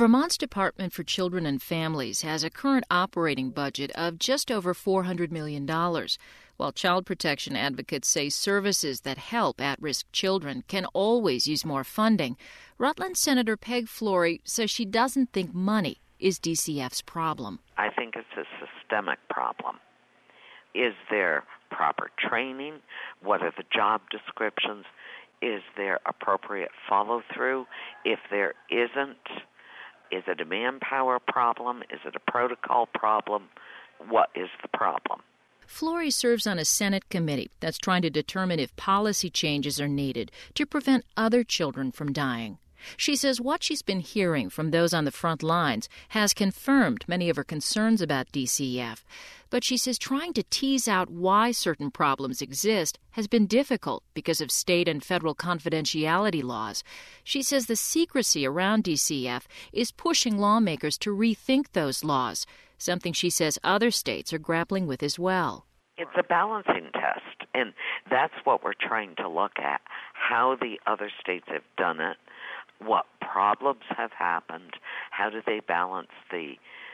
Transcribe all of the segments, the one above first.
Vermont's Department for Children and Families has a current operating budget of just over $400 million, while child protection advocates say services that help at-risk children can always use more funding. Rutland Senator Peg Flory says she doesn't think money is DCF's problem. I think it's a systemic problem. Is there proper training? What are the job descriptions? Is there appropriate follow-through? If there isn't, is it a manpower problem? Is it a protocol problem? What is the problem? Flory serves on a Senate committee that's trying to determine if policy changes are needed to prevent other children from dying. She says what she's been hearing from those on the front lines has confirmed many of her concerns about DCF. But she says trying to tease out why certain problems exist has been difficult because of state and federal confidentiality laws. She says the secrecy around DCF is pushing lawmakers to rethink those laws, something she says other states are grappling with as well. It's a balancing test, and that's what we're trying to look at, how the other states have done it, what problems have happened, how do they balance the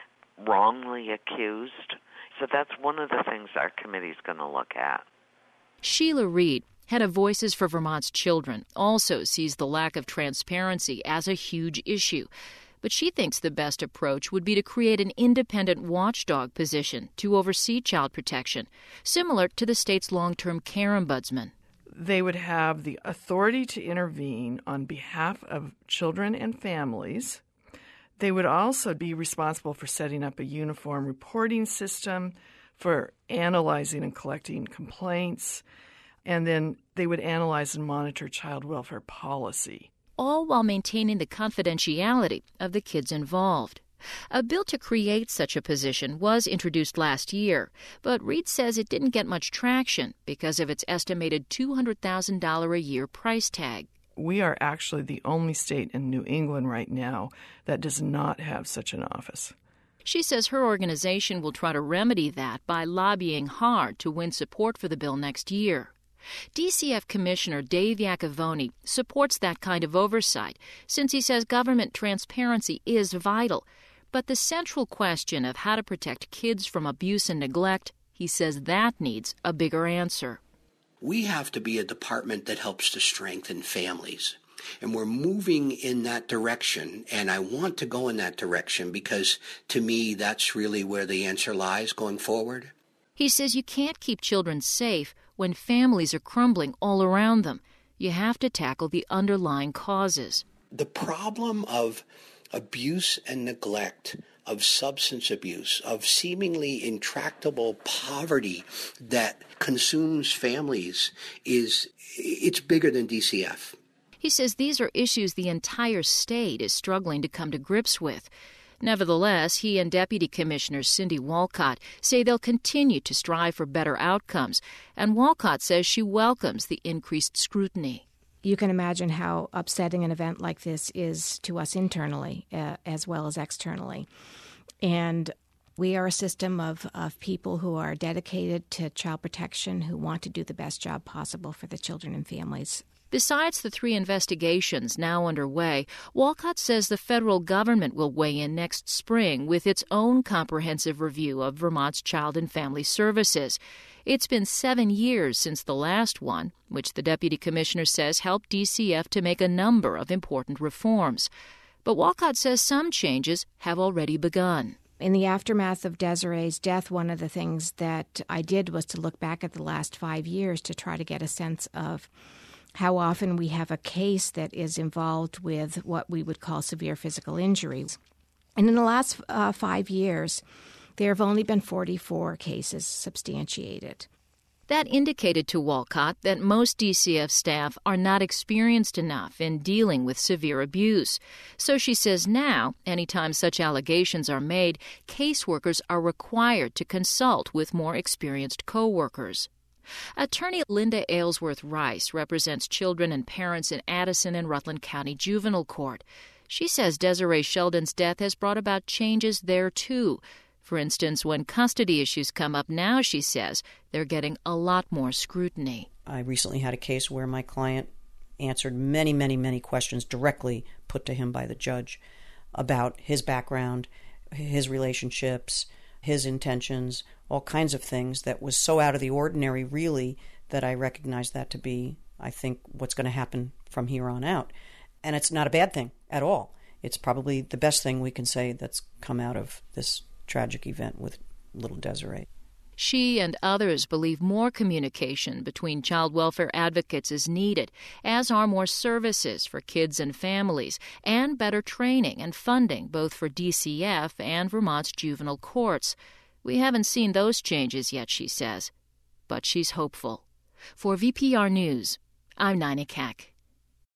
wrongly accused. So that's one of the things our committee's going to look at. Sheila Reed, head of Voices for Vermont's Children, also sees the lack of transparency as a huge issue. But she thinks the best approach would be to create an independent watchdog position to oversee child protection, similar to the state's long-term care ombudsman. They would have the authority to intervene on behalf of children and families. They would also be responsible for setting up a uniform reporting system, for analyzing and collecting complaints, and then they would analyze and monitor child welfare policy. All while maintaining the confidentiality of the kids involved. A bill to create such a position was introduced last year, but Reed says it didn't get much traction because of its estimated $200,000 a year price tag. We are actually the only state in New England right now that does not have such an office. She says her organization will try to remedy that by lobbying hard to win support for the bill next year. DCF Commissioner Dave Iacovone supports that kind of oversight since he says government transparency is vital. But the central question of how to protect kids from abuse and neglect, he says that needs a bigger answer. We have to be a department that helps to strengthen families. And we're moving in that direction, and I want to go in that direction because, to me, that's really where the answer lies going forward. He says you can't keep children safe when families are crumbling all around them. You have to tackle the underlying causes. The problem of abuse and neglect, of substance abuse, of seemingly intractable poverty that consumes families it's bigger than DCF. He says these are issues the entire state is struggling to come to grips with. Nevertheless, he and Deputy Commissioner Cindy Walcott say they'll continue to strive for better outcomes, and Walcott says she welcomes the increased scrutiny. You can imagine how upsetting an event like this is to us internally as well as externally. And we are a system of people who are dedicated to child protection, who want to do the best job possible for the children and families. Besides the 3 investigations now underway, Walcott says the federal government will weigh in next spring with its own comprehensive review of Vermont's child and family services. It's been 7 years since the last one, which the deputy commissioner says helped DCF to make a number of important reforms. But Walcott says some changes have already begun. In the aftermath of Desiree's death, one of the things that I did was to look back at the last 5 years to try to get a sense of how often we have a case that is involved with what we would call severe physical injuries. And in the last 5 years, there have only been 44 cases substantiated. That indicated to Walcott that most DCF staff are not experienced enough in dealing with severe abuse. So she says now, anytime such allegations are made, caseworkers are required to consult with more experienced co-workers. Attorney Linda Aylesworth Rice represents children and parents in Addison and Rutland County Juvenile Court. She says Desiree Sheldon's death has brought about changes there, too. For instance, when custody issues come up now, she says, they're getting a lot more scrutiny. I recently had a case where my client answered many questions directly put to him by the judge. about his background, his relationships, his intentions, all kinds of things that was so out of the ordinary, really, that I recognize that to be, I think, what's going to happen from here on out. And it's not a bad thing at all. It's probably the best thing we can say that's come out of this tragic event with little Desiree. She and others believe more communication between child welfare advocates is needed, as are more services for kids and families, and better training and funding both for DCF and Vermont's juvenile courts. We haven't seen those changes yet, she says, but she's hopeful. For VPR News, I'm Nina Keck.